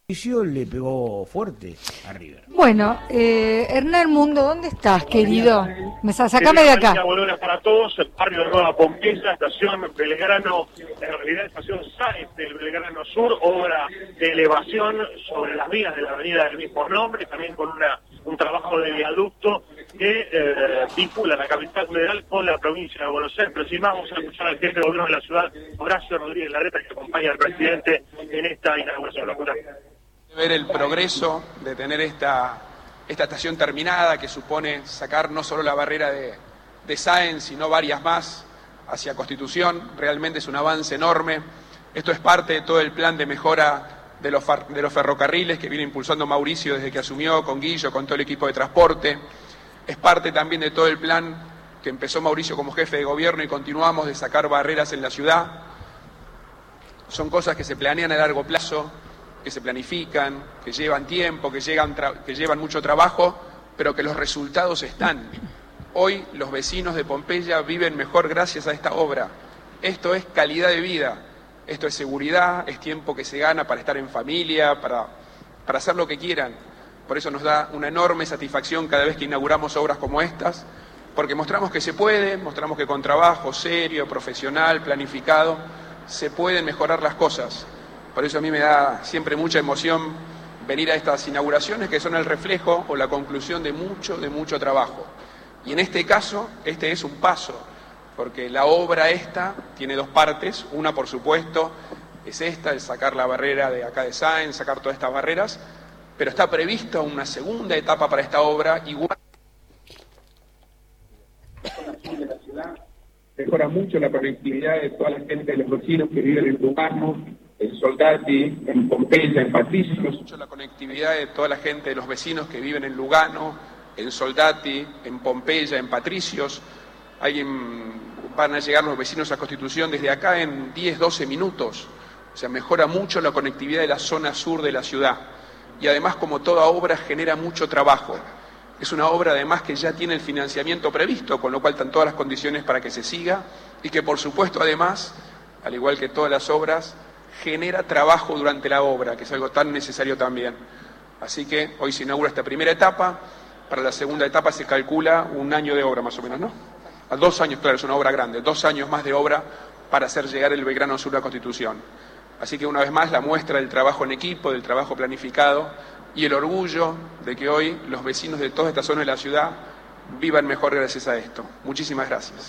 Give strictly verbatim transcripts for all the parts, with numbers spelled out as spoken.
le pegó fuerte a River. Bueno, eh, Hernán Mundo, ¿dónde estás, querido? Me sacame de acá. Buenas para todos, el barrio de Nueva Pompeya, estación Belgrano, en realidad estación Sáenz del Belgrano Sur, obra de elevación sobre las vías de la avenida del mismo nombre, también con una un trabajo de viaducto que eh, vincula la capital federal con la provincia de Buenos Aires. Pero sin más, vamos a escuchar al jefe de gobierno de la ciudad, Horacio Rodríguez Larreta, que acompaña al presidente en esta inauguración. Ver el progreso de tener esta, esta estación terminada, que supone sacar no solo la barrera de, de Sáenz, sino varias más hacia Constitución. Realmente es un avance enorme. Esto es parte de todo el plan de mejora de los, de los ferrocarriles que viene impulsando Mauricio desde que asumió, con Guillo, con todo el equipo de transporte. Es parte también de todo el plan que empezó Mauricio como jefe de gobierno y continuamos de sacar barreras en la ciudad. Son cosas que se planean a largo plazo, que se planifican, que llevan tiempo, que, llegan que llevan mucho trabajo, pero que los resultados están. Hoy los vecinos de Pompeya viven mejor gracias a esta obra. Esto es calidad de vida, esto es seguridad, es tiempo que se gana para estar en familia, para, para hacer lo que quieran. Por eso nos da una enorme satisfacción cada vez que inauguramos obras como estas, porque mostramos que se puede, mostramos que con trabajo serio, profesional, planificado, se pueden mejorar las cosas. Por eso a mí me da siempre mucha emoción venir a estas inauguraciones que son el reflejo o la conclusión de mucho, de mucho trabajo. Y en este caso, este es un paso, porque la obra esta tiene dos partes. Una, por supuesto, es esta, el sacar la barrera de acá de Sáenz, sacar todas estas barreras, pero está prevista una segunda etapa para esta obra, igual. Mejora mucho la conectividad de toda la gente de los vecinos que viven en Lugano, en Soldati, en Pompeya, en Patricios. Mucho la conectividad de toda la gente de los vecinos que viven en Lugano, en Soldati, en Pompeya, en Patricios. Alguien, van a llegar los vecinos a Constitución desde acá en diez, doce minutos. O sea, mejora mucho la conectividad de la zona sur de la ciudad. Y además, como toda obra, genera mucho trabajo. Es una obra además que ya tiene el financiamiento previsto, con lo cual están todas las condiciones para que se siga y que por supuesto además, al igual que todas las obras, genera trabajo durante la obra, que es algo tan necesario también. Así que hoy se inaugura esta primera etapa, para la segunda etapa se calcula un año de obra más o menos, ¿no? A dos años, claro, es una obra grande, dos años más de obra para hacer llegar el Belgrano Sur a Constitución. Así que una vez más la muestra del trabajo en equipo, del trabajo planificado y el orgullo de que hoy los vecinos de toda esta zona de la ciudad vivan mejor gracias a esto. Muchísimas gracias.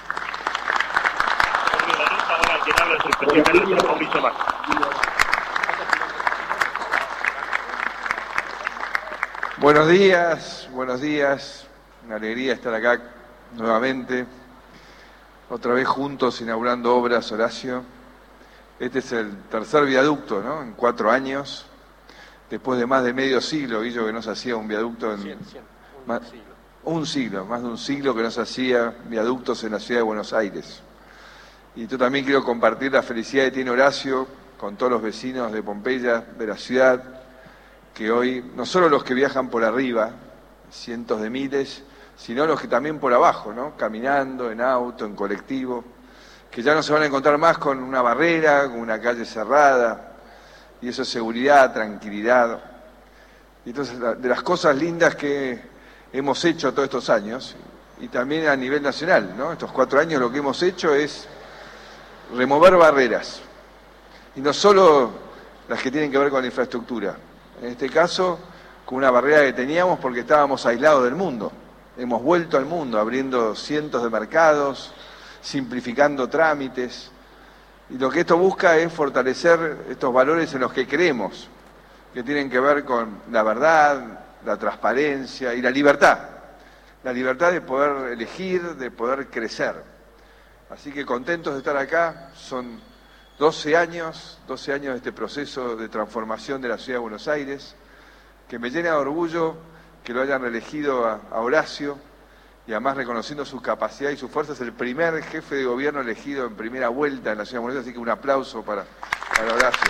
Buenos días, buenos días. Una alegría estar acá nuevamente, otra vez juntos inaugurando obras, Horacio. Este es el tercer viaducto, ¿no? En cuatro años, después de más de medio siglo, Guillo, que no se hacía un viaducto en... Cien, cien, un, más, siglo. un siglo, más de un siglo que no se hacía viaductos en la ciudad de Buenos Aires. Y yo también quiero compartir la felicidad que tiene Horacio con todos los vecinos de Pompeya, de la ciudad, que hoy, no solo los que viajan por arriba, cientos de miles, sino los que también por abajo, ¿no? Caminando, en auto, en colectivo, que ya no se van a encontrar más con una barrera, con una calle cerrada, y eso es seguridad, tranquilidad. Y entonces, de las cosas lindas que hemos hecho todos estos años, y también a nivel nacional, ¿no? Estos cuatro años lo que hemos hecho es remover barreras, y no solo las que tienen que ver con la infraestructura, en este caso con una barrera que teníamos porque estábamos aislados del mundo. Hemos vuelto al mundo, abriendo cientos de mercados, simplificando trámites, y lo que esto busca es fortalecer estos valores en los que creemos, que tienen que ver con la verdad, la transparencia y la libertad, la libertad de poder elegir, de poder crecer. Así que contentos de estar acá. Son doce años, doce años de este proceso de transformación de la ciudad de Buenos Aires, que me llena de orgullo que lo hayan reelegido a, a Horacio, y además reconociendo su capacidad y su fuerza. Es el primer jefe de gobierno elegido en primera vuelta en la ciudad de Buenos Aires, así que un aplauso para, para Horacio.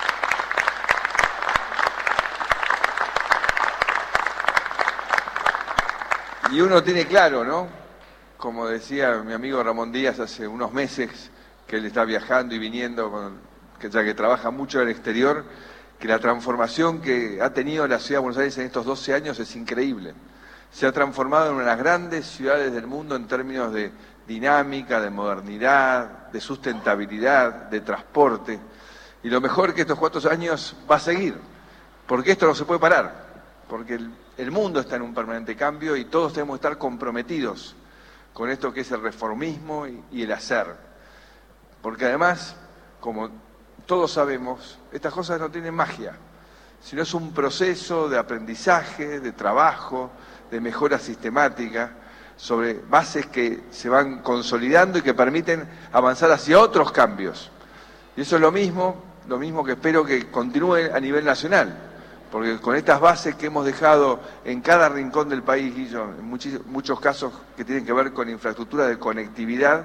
Y uno tiene claro, ¿no? Como decía mi amigo Ramón Díaz hace unos meses, que él está viajando y viniendo, con, que ya que trabaja mucho en el exterior, que la transformación que ha tenido la ciudad de Buenos Aires en estos doce años es increíble. Se ha transformado en una de las grandes ciudades del mundo en términos de dinámica, de modernidad, de sustentabilidad, de transporte. Y lo mejor que estos cuatro años va a seguir, porque esto no se puede parar, porque el, el mundo está en un permanente cambio y todos tenemos que estar comprometidos con esto que es el reformismo y, y el hacer. Porque además, como todos sabemos, estas cosas no tienen magia, sino es un proceso de aprendizaje, de trabajo, de mejora sistemática, sobre bases que se van consolidando y que permiten avanzar hacia otros cambios. Y eso es lo mismo, lo mismo que espero que continúe a nivel nacional, porque con estas bases que hemos dejado en cada rincón del país, Guillo, en muchos, muchos casos que tienen que ver con infraestructura de conectividad,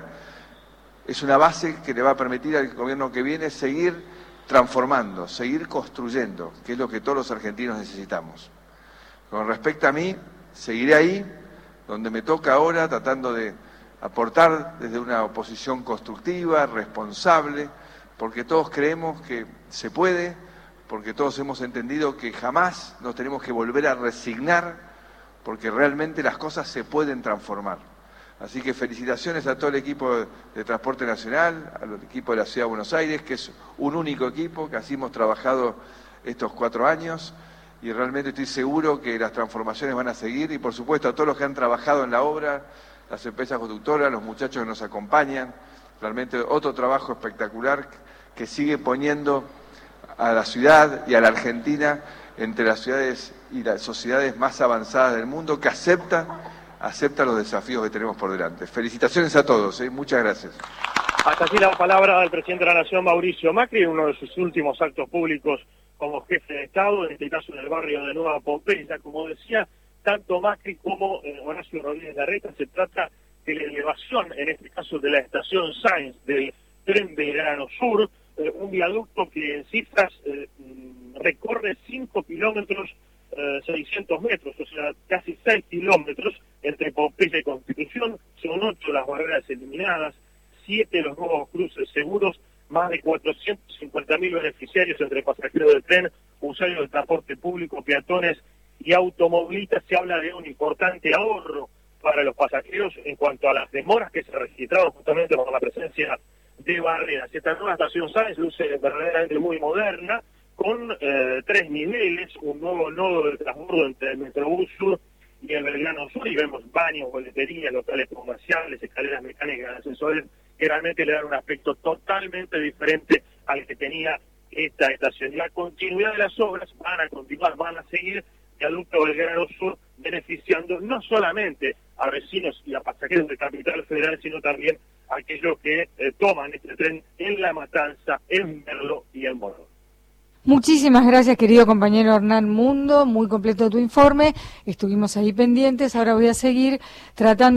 es una base que le va a permitir al gobierno que viene seguir transformando, seguir construyendo, que es lo que todos los argentinos necesitamos. Con respecto a mí, seguiré ahí, donde me toca ahora, tratando de aportar desde una oposición constructiva, responsable, porque todos creemos que se puede, porque todos hemos entendido que jamás nos tenemos que volver a resignar, porque realmente las cosas se pueden transformar. Así que felicitaciones a todo el equipo de, de Transporte Nacional, al equipo de la Ciudad de Buenos Aires, que es un único equipo, que así hemos trabajado estos cuatro años, y realmente estoy seguro que las transformaciones van a seguir, y por supuesto a todos los que han trabajado en la obra, las empresas constructoras, los muchachos que nos acompañan, realmente otro trabajo espectacular que sigue poniendo a la ciudad y a la Argentina entre las ciudades y las sociedades más avanzadas del mundo, que acepta, acepta los desafíos que tenemos por delante. Felicitaciones a todos, ¿eh? Muchas gracias. Hasta aquí la palabra del presidente de la Nación, Mauricio Macri, en uno de sus últimos actos públicos como jefe de Estado, en este caso en el barrio de Nueva Pompeya. Como decía, tanto Macri como eh, Horacio Rodríguez Larreta, se trata de la elevación, en este caso de la estación Sáenz del Tren Belgrano Sur, eh, un viaducto que en cifras eh, recorre cinco kilómetros, eh, seiscientos metros, o sea, casi seis kilómetros entre Pompeya y Constitución. Son ocho las barreras eliminadas, siete los nuevos cruces seguros, más de cuatrocientos cincuenta mil beneficiarios entre pasajeros del tren, usuarios del transporte público, peatones y automovilistas. Se habla de un importante ahorro para los pasajeros en cuanto a las demoras que se registraron justamente por la presencia de barreras. Esta nueva estación Sáenz luce verdaderamente muy moderna, con eh, tres niveles, un nuevo nodo de transbordo entre el Metrobús Sur y el Belgrano Sur, y vemos baños, boleterías, locales comerciales, escaleras mecánicas, ascensores, que realmente le dan un aspecto totalmente diferente al que tenía esta estación. Y la continuidad de las obras van a continuar, van a seguir, viaducto Belgrano Sur beneficiando no solamente a vecinos y a pasajeros de Capital Federal, sino también a aquellos que eh, toman este tren en La Matanza, en Merlo y en Morón. Muchísimas gracias, querido compañero Hernán Mundo, muy completo tu informe, estuvimos ahí pendientes, ahora voy a seguir tratando